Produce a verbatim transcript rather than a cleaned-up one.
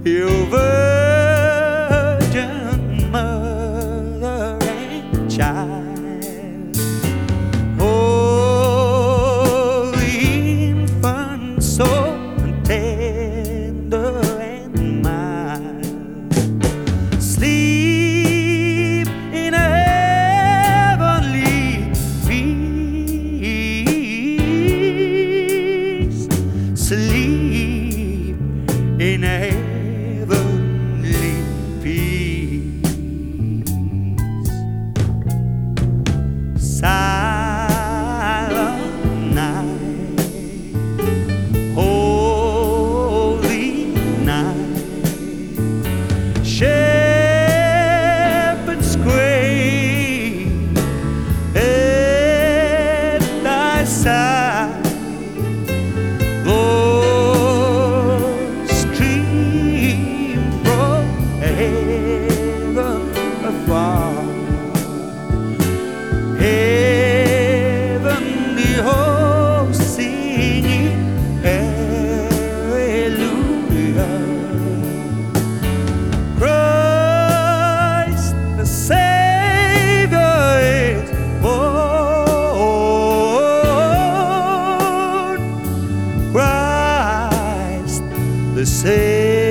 your virgin mother and child. Oh, the infant so tender and mild, sleep in a heavenly peace, sleep in a heavenly peace. Silent night, holy night, shepherds gray at thy side. Lord, stream from heaven afar, heavenly hosts singing hallelujah. Christ the Savior is born. Christ the Savior